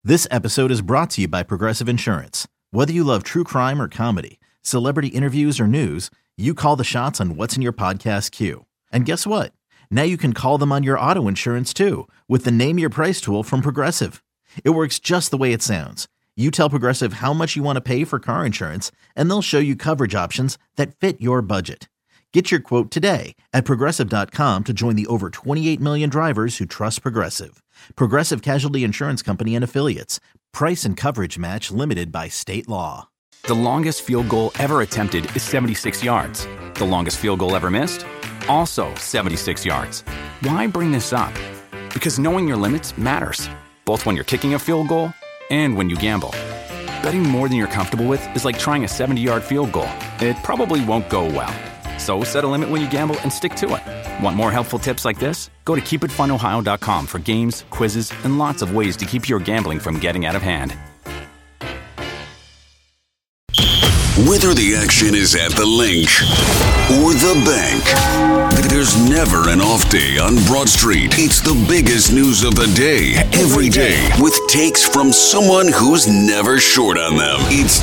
This episode is brought to you by Progressive Insurance. Whether you love true crime or comedy, celebrity interviews or news, you call the shots on what's in your podcast queue. And guess what? Now you can call them on your auto insurance too with the Name Your Price tool from Progressive. It works just the way it sounds. You tell Progressive how much you want to pay for car insurance, and they'll show you coverage options that fit your budget. Get your quote today at Progressive.com to join the over 28 million drivers who trust Progressive. Progressive Casualty Insurance Company and Affiliates. Price and coverage match limited by state law. The longest field goal ever attempted is 76 yards. The longest field goal ever missed? Also 76 yards. Why bring this up? Because knowing your limits matters, both when you're kicking a field goal and when you gamble. Betting more than you're comfortable with is like trying a 70-yard field goal. It probably won't go well. So set a limit when you gamble and stick to it. Want more helpful tips like this? Go to keepitfunohio.com for games, quizzes, and lots of ways to keep your gambling from getting out of hand. Whether the action is at the link or the bank, there's never an off day on Broad Street. It's the biggest news of the day, every day, with takes from someone who's never short on them. It's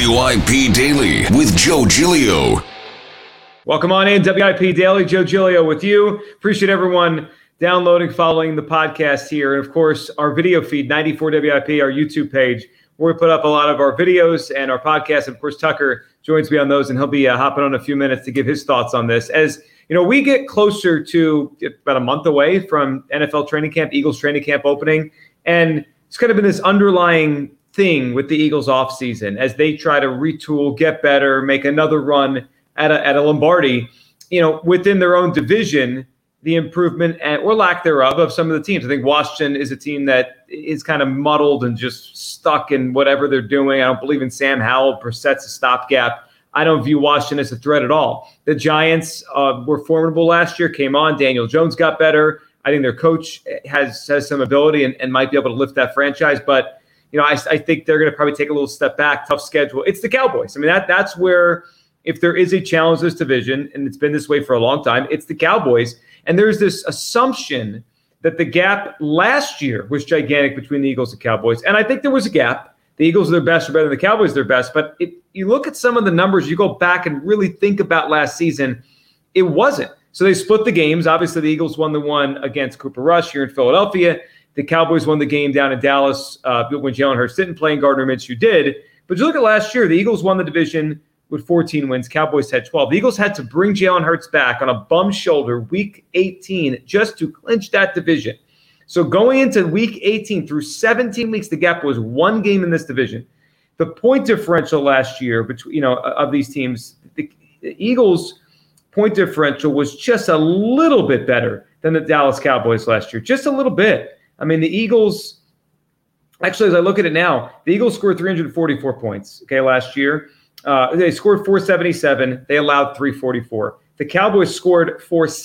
WIP Daily with Joe Giglio. Welcome on in, WIP Daily. Joe Giglio with you. Appreciate everyone downloading, following the podcast here. And, of course, our video feed, 94 WIP, our YouTube page, where we put up a lot of our videos and our podcasts. And, of course, Tucker joins me on those, and he'll be hopping on a few minutes to give his thoughts on this. As, you know, we get closer to about a month away from NFL training camp, Eagles training camp opening. And it's kind of been this underlying thing with the Eagles offseason as they try to retool, get better, make another run at a Lombardi, you know, within their own division, the improvement or lack thereof of some of the teams. I think Washington is a team that is kind of muddled and just stuck in whatever they're doing. I don't believe in Sam Howell. Brissett's a stopgap. I don't view Washington as a threat at all. The Giants were formidable last year, came on. Daniel Jones got better. I think their coach has some ability and might be able to lift that franchise. But, you know, I think they're going to probably take a little step back. Tough schedule. It's the Cowboys. I mean, that's where – if there is a challenge this division, and it's been this way for a long time, it's the Cowboys. And there's this assumption that the gap last year was gigantic between the Eagles and Cowboys. And I think there was a gap. The Eagles are their best, or better than the Cowboys are their best. But if you look at some of the numbers, you go back and really think about last season, it wasn't. So they split the games. Obviously, the Eagles won the one against Cooper Rush here in Philadelphia. The Cowboys won the game down in Dallas when Jalen Hurts didn't play and Gardner Minshew did. But you look at last year, the Eagles won the division with 14 wins. Cowboys had 12. The Eagles had to bring Jalen Hurts back on a bum shoulder week 18 just to clinch that division. So going into week 18 through 17 weeks, the gap was one game in this division. The point differential last year between, you know, of these teams, the Eagles' point differential was just a little bit better than the Dallas Cowboys last year. Just a little bit. I mean, the Eagles, actually, as I look at it now, the Eagles scored 344 points, last year. They scored 477. They allowed 344. The Cowboys scored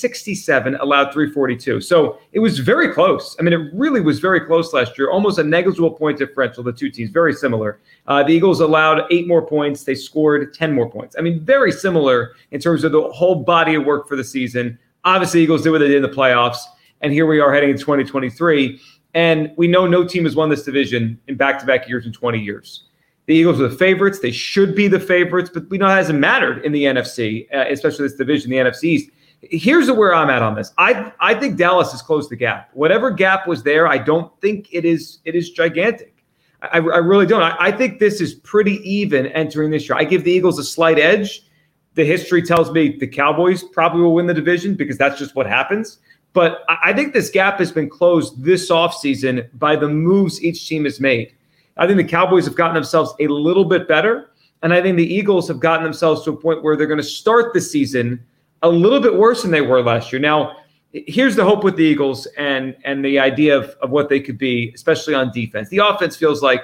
467, allowed 342. So it was very close. I mean, it really was very close last year. Almost a negligible point differential, the two teams, very similar. The Eagles allowed 8 more points. They scored 10 more points. I mean, very similar in terms of the whole body of work for the season. Obviously, Eagles did what they did in the playoffs. And here we are heading into 2023. And we know no team has won this division in back-to-back years in 20 years. The Eagles are the favorites. They should be the favorites, but we know it hasn't mattered in the NFC, especially this division, the NFC East. Here's where I'm at on this. I think Dallas has closed the gap. Whatever gap was there, I don't think it is gigantic. I really don't. I think this is pretty even entering this year. I give the Eagles a slight edge. The history tells me the Cowboys probably will win the division because that's just what happens. But I think this gap has been closed this offseason by the moves each team has made. I think the Cowboys have gotten themselves a little bit better, and I think the Eagles have gotten themselves to a point where they're going to start the season a little bit worse than they were last year. Now, here's the hope with the Eagles and the idea of what they could be, especially on defense. The offense feels like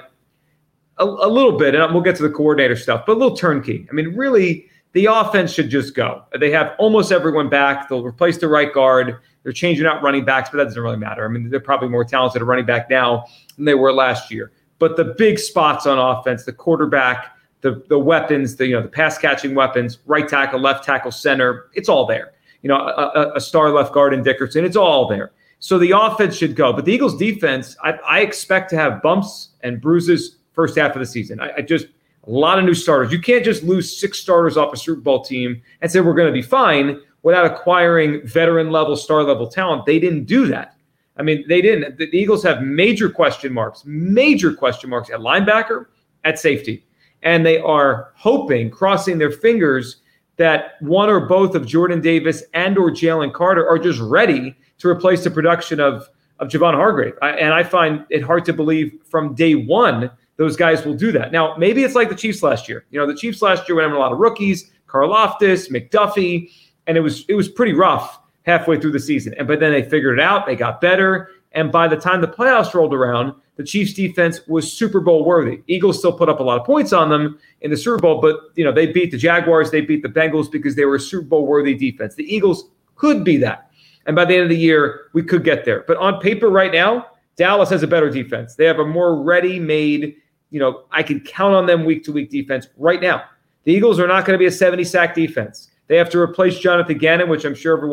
a little bit, and we'll get to the coordinator stuff, but a little turnkey. I mean, really, the offense should just go. They have almost everyone back. They'll replace the right guard. They're changing out running backs, but that doesn't really matter. I mean, they're probably more talented at running back now than they were last year. But the big spots on offense, the quarterback, the weapons, the pass catching weapons, right tackle, left tackle, center, it's all there. A star left guard in Dickerson, it's all there. So the offense should go. But the Eagles defense, I expect to have bumps and bruises first half of the season. I just a lot of new starters. You can't just lose 6 starters off a Super Bowl team and say we're going to be fine without acquiring veteran-level, star-level talent. They didn't do that. I mean, they didn't. The Eagles have major question marks at linebacker, at safety. And they are hoping, crossing their fingers, that one or both of Jordan Davis and or Jalen Carter are just ready to replace the production of Javon Hargrave. And I find it hard to believe from day one those guys will do that. Now, maybe it's like the Chiefs last year. The Chiefs last year went over a lot of rookies, Karlaftis, McDuffie, and it was pretty rough halfway through the season. But then they figured it out. They got better. And by the time the playoffs rolled around, the Chiefs defense was Super Bowl worthy. Eagles still put up a lot of points on them in the Super Bowl, but they beat the Jaguars, they beat the Bengals because they were a Super Bowl worthy defense. The Eagles could be that. And by the end of the year, we could get there. But on paper right now, Dallas has a better defense. They have a more ready-made, I can count on them week-to-week defense right now. The Eagles are not going to be a 70-sack defense. They have to replace Jonathan Gannon, which I'm sure every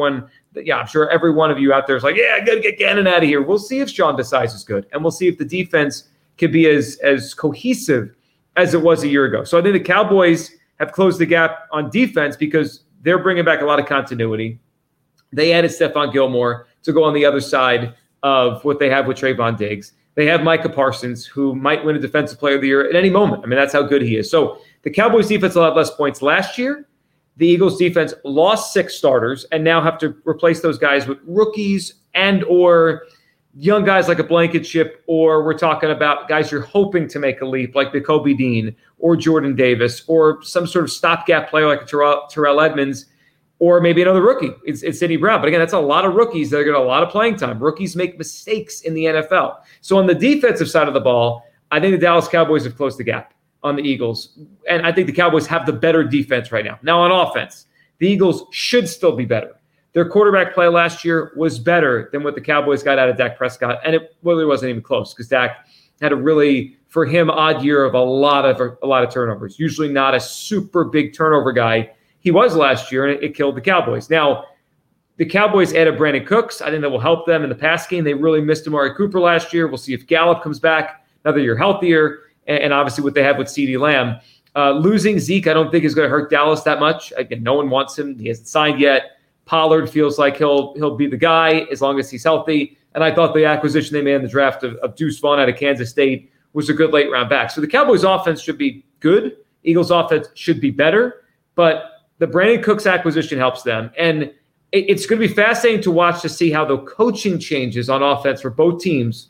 one of you out there is like, I got to get Gannon out of here. We'll see if Sean Desai is good, and we'll see if the defense can be as cohesive as it was a year ago. So I think the Cowboys have closed the gap on defense because they're bringing back a lot of continuity. They added Stephon Gilmore to go on the other side of what they have with Trayvon Diggs. They have Micah Parsons, who might win a Defensive Player of the Year at any moment. I mean, that's how good he is. So the Cowboys defense will have less points last year. The Eagles defense lost 6 starters and now have to replace those guys with rookies and or young guys like a Blankenship, or we're talking about guys you're hoping to make a leap like the Kobe Dean or Jordan Davis or some sort of stopgap player like a Terrell Edmonds or maybe another rookie. It's Sidney Brown. But again, that's a lot of rookies that are getting a lot of playing time. Rookies make mistakes in the NFL. So on the defensive side of the ball, I think the Dallas Cowboys have closed the gap on the Eagles. And I think the Cowboys have the better defense right now. Now on offense, the Eagles should still be better. Their quarterback play last year was better than what the Cowboys got out of Dak Prescott. And it really wasn't even close because Dak had a really, for him, odd year of a lot of turnovers. Usually not a super big turnover guy. He was last year, and it killed the Cowboys. Now, the Cowboys added Brandon Cooks. I think that will help them in the pass game. They really missed Amari Cooper last year. We'll see if Gallup comes back another year healthier. And obviously what they have with CeeDee Lamb. Losing Zeke, I don't think is going to hurt Dallas that much. Again, no one wants him. He hasn't signed yet. Pollard feels like he'll be the guy as long as he's healthy. And I thought the acquisition they made in the draft of Deuce Vaughn out of Kansas State was a good late round back. So the Cowboys offense should be good. Eagles offense should be better. But the Brandon Cooks acquisition helps them. And it's going to be fascinating to watch to see how the coaching changes on offense for both teams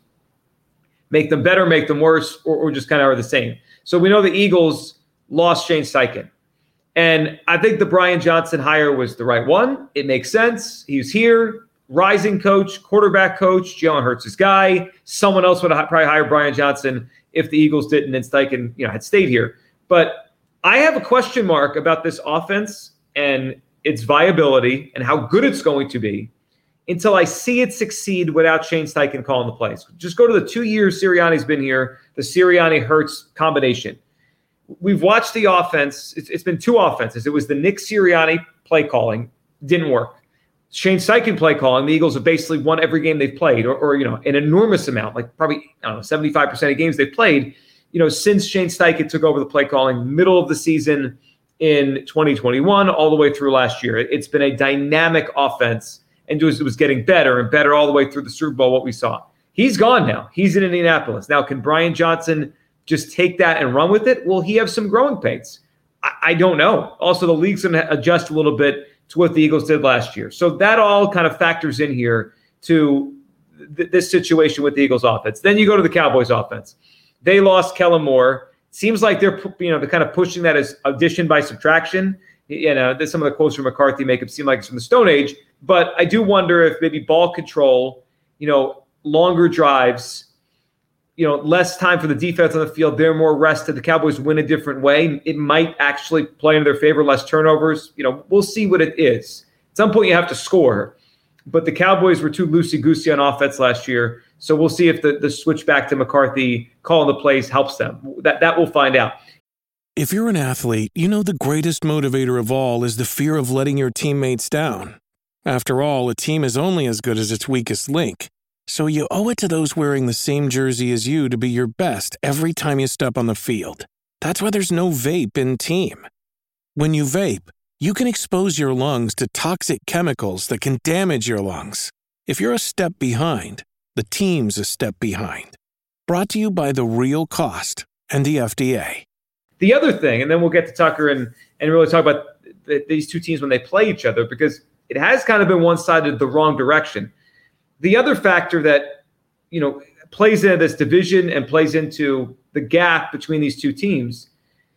make them better, make them worse, or just kind of are the same. So we know the Eagles lost Shane Steichen. And I think the Brian Johnson hire was the right one. It makes sense. He's here, rising coach, quarterback coach, Jalen Hurts' guy. Someone else would have probably hired Brian Johnson if the Eagles didn't and Steichen had stayed here. But I have a question mark about this offense and its viability and how good it's going to be until I see it succeed without Shane Steichen calling the plays. Just go to the 2 years Sirianni's been here, the Sirianni-Hurts combination. We've watched the offense. It's been 2 offenses. It was the Nick Sirianni play calling. Didn't work. Shane Steichen play calling. The Eagles have basically won every game they've played or an enormous amount, like probably, 75% of games they've played, since Shane Steichen took over the play calling middle of the season in 2021 all the way through last year. It's been a dynamic offense. And it was getting better and better all the way through the Super Bowl, what we saw. He's gone now. He's in Indianapolis. Now, can Brian Johnson just take that and run with it? Will he have some growing pains? I don't know. Also, the league's going to adjust a little bit to what the Eagles did last year. So that all kind of factors in here to this situation with the Eagles offense. Then you go to the Cowboys offense. They lost Kellen Moore. Seems like they're kind of pushing that as addition by subtraction. Some of the quotes from McCarthy make it seem like it's from the Stone Age. But I do wonder if maybe ball control, longer drives, less time for the defense on the field, they're more rested. The Cowboys win a different way. It might actually play in their favor, less turnovers. We'll see what it is. At some point you have to score. But the Cowboys were too loosey-goosey on offense last year. So we'll see if the switch back to McCarthy calling the plays helps them. That we'll find out. If you're an athlete, the greatest motivator of all is the fear of letting your teammates down. After all, a team is only as good as its weakest link. So you owe it to those wearing the same jersey as you to be your best every time you step on the field. That's why there's no vape in team. When you vape, you can expose your lungs to toxic chemicals that can damage your lungs. If you're a step behind, the team's a step behind. Brought to you by The Real Cost and the FDA. The other thing, and then we'll get to Tucker and really talk about these two teams when they play each other, because it has kind of been one-sided the wrong direction. The other factor that, plays into this division and plays into the gap between these two teams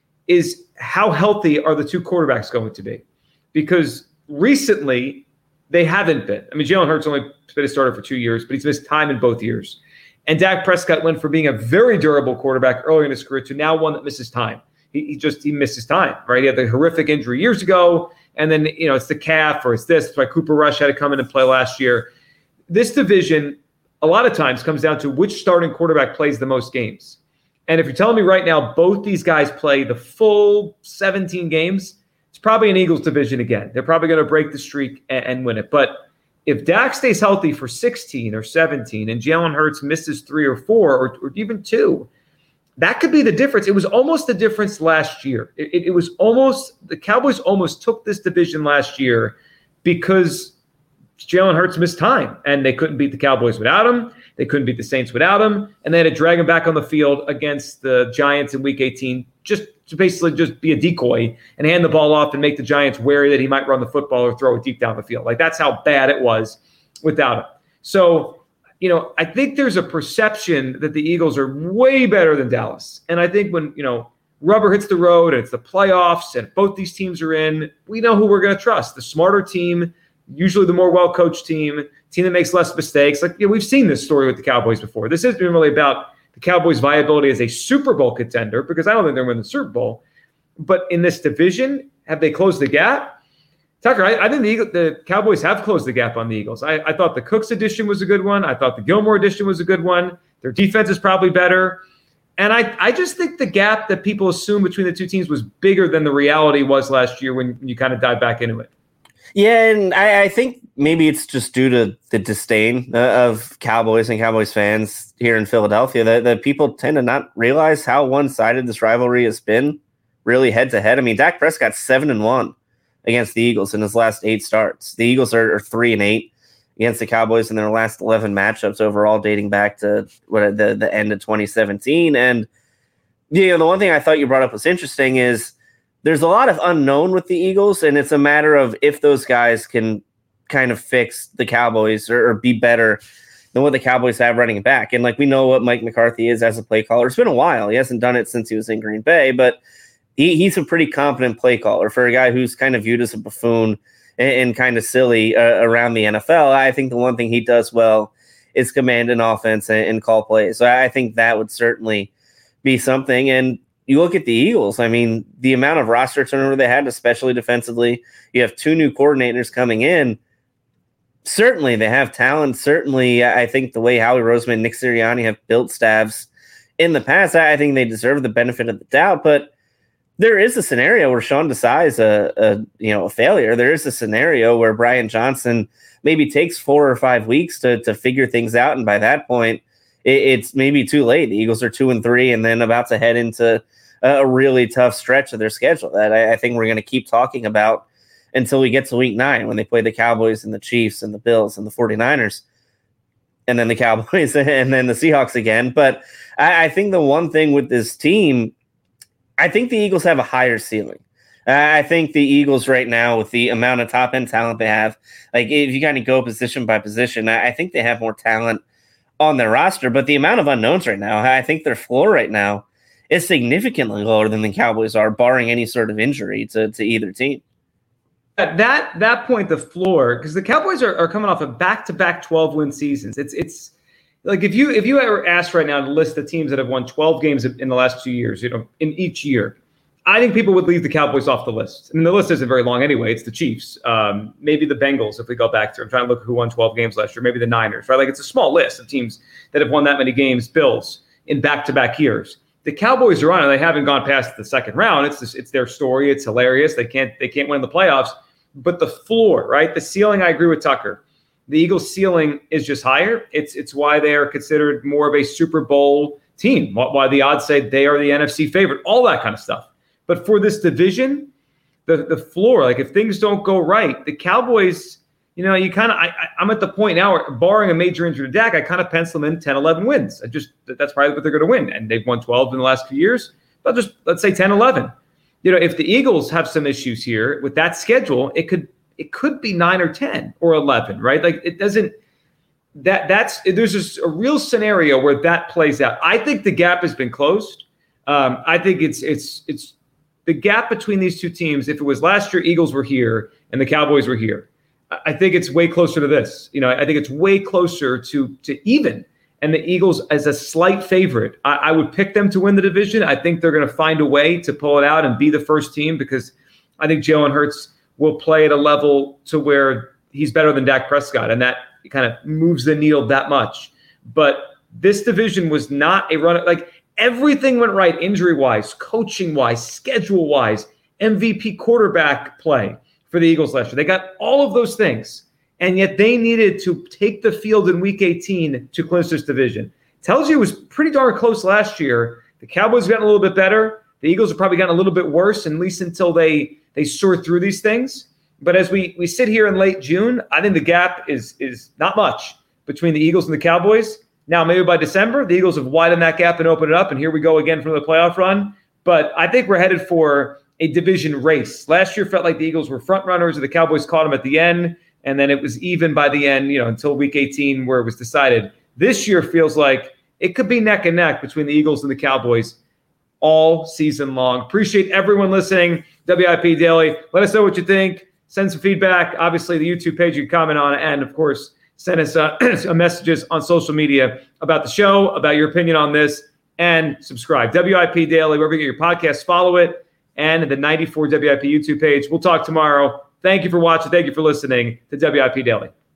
is how healthy are the two quarterbacks going to be? Because recently they haven't been. I mean, Jalen Hurts only been a starter for 2 years, but he's missed time in both years. And Dak Prescott went from being a very durable quarterback early in his career to now one that misses time. He misses time, right? He had the horrific injury years ago, and then, it's the calf or it's this. That's why Cooper Rush had to come in and play last year. This division, a lot of times, comes down to which starting quarterback plays the most games. And if you're telling me right now both these guys play the full 17 games, it's probably an Eagles division again. They're probably going to break the streak and win it. But if Dak stays healthy for 16 or 17 and Jalen Hurts misses 3 or 4 or even 2, that could be the difference. It was almost the difference last year. It was almost – the Cowboys almost took this division last year because Jalen Hurts missed time, and they couldn't beat the Cowboys without him. They couldn't beat the Saints without him, and they had to drag him back on the field against the Giants in Week 18 just to basically just be a decoy and hand the ball off and make the Giants wary that he might run the football or throw it deep down the field. Like, that's how bad it was without him. So – I think there's a perception that the Eagles are way better than Dallas. And I think when, rubber hits the road and it's the playoffs and both these teams are in, we know who we're going to trust. The smarter team, usually the more well-coached team that makes less mistakes. Like, we've seen this story with the Cowboys before. This isn't really about the Cowboys' viability as a Super Bowl contender, because I don't think they're going to win the Super Bowl. But in this division, have they closed the gap? Tucker, I think the Cowboys have closed the gap on the Eagles. I thought the Cooks edition was a good one. I thought the Gilmore edition was a good one. Their defense is probably better. And I just think the gap that people assume between the two teams was bigger than the reality was last year when you kind of dive back into it. Yeah, and I think maybe it's just due to the disdain of Cowboys and Cowboys fans here in Philadelphia that people tend to not realize how one-sided this rivalry has been, really head-to-head. I mean, Dak Prescott's 7-1. Against the Eagles in his last 8 starts. The Eagles are 3-8 against the Cowboys in their last 11 matchups overall, dating back to the end of 2017. And the one thing I thought you brought up was interesting is there's a lot of unknown with the Eagles, and it's a matter of if those guys can kind of fix the Cowboys or be better than what the Cowboys have running back. And we know what Mike McCarthy is as a play caller. It's been a while. He hasn't done it since he was in Green Bay, but he's a pretty competent play caller for a guy who's kind of viewed as a buffoon and kind of silly around the NFL. I think the one thing he does well is command an offense and call plays. So I think that would certainly be something. And you look at the Eagles, I mean, the amount of roster turnover they had, especially defensively, you have 2 new coordinators coming in. Certainly they have talent. Certainly I think the way Howie Roseman and Nick Sirianni have built staffs in the past, I think they deserve the benefit of the doubt. But there is a scenario where Sean Desai is a failure. There is a scenario where Brian Johnson maybe takes 4 or 5 weeks to figure things out, and by that point, it's maybe too late. The Eagles are 2-3, and then about to head into a really tough stretch of their schedule that I think we're going to keep talking about until we get to Week 9 when they play the Cowboys and the Chiefs and the Bills and the 49ers, and then the Cowboys and then the Seahawks again. But I think the one thing with this team, I think the Eagles have a higher ceiling. I think the Eagles right now, with the amount of top-end talent they have, if you kind of go position by position, I think they have more talent on their roster. But the amount of unknowns right now, I think their floor right now is significantly lower than the Cowboys are, barring any sort of injury to either team. At that point, the floor, because the Cowboys are coming off of back-to-back 12-win seasons. It's like if you ever asked right now to list the teams that have won 12 games in the last 2 years, in each year, I think people would leave the Cowboys off the list. I mean, the list isn't very long anyway. It's the Chiefs, maybe the Bengals if we go back to. I'm trying to look who won 12 games last year. Maybe the Niners, right? It's a small list of teams that have won that many games. Bills in back-to-back years. The Cowboys are on, and they haven't gone past the second round. It's their story. It's hilarious. They can't win the playoffs. but the floor, right? The ceiling, I agree with Tucker. The Eagles' ceiling is just higher. It's why they are considered more of a Super Bowl team, why the odds say they are the NFC favorite, all that kind of stuff. But for this division, the floor, like if things don't go right, the Cowboys, you kind of, I'm at the point now where, barring a major injury to Dak, I kind of pencil them in 10, 11 wins. That's probably what they're going to win. And they've won 12 in the last few years. But let's say 10, 11. If the Eagles have some issues here with that schedule, it could be 9 or 10 or 11, right? Like it doesn't, there's just a real scenario where that plays out. I think the gap has been closed. I think it's the gap between these two teams. If it was last year, Eagles were here and the Cowboys were here, I think it's way closer to this. I think it's way closer to even. And the Eagles as a slight favorite. I would pick them to win the division. I think they're going to find a way to pull it out and be the first team because I think Jalen Hurts will play at a level to where he's better than Dak Prescott, and that kind of moves the needle that much. But this division was not a run. Like everything went right injury-wise, coaching-wise, schedule-wise, MVP quarterback play for the Eagles last year. They got all of those things, and yet they needed to take the field in Week 18 to clinch this division. Tells you it was pretty darn close last year. The Cowboys have gotten a little bit better. The Eagles have probably gotten a little bit worse, at least until they sort through these things. But as we sit here in late June, I think the gap is not much between the Eagles and the Cowboys. Now, maybe by December, the Eagles have widened that gap and opened it up, and here we go again from the playoff run. But I think we're headed for a division race. Last year felt like the Eagles were front runners, and the Cowboys caught them at the end, and then it was even by the end, until Week 18 where it was decided. This year feels like it could be neck and neck between the Eagles and the Cowboys all season long. Appreciate everyone listening. WIP Daily. Let us know what you think. Send some feedback. Obviously, the YouTube page you can comment on, and of course, send us messages on social media about the show, about your opinion on this, and subscribe. WIP Daily, wherever you get your podcasts, follow it, and the 94 WIP YouTube page. We'll talk tomorrow. Thank you for watching. Thank you for listening to WIP Daily.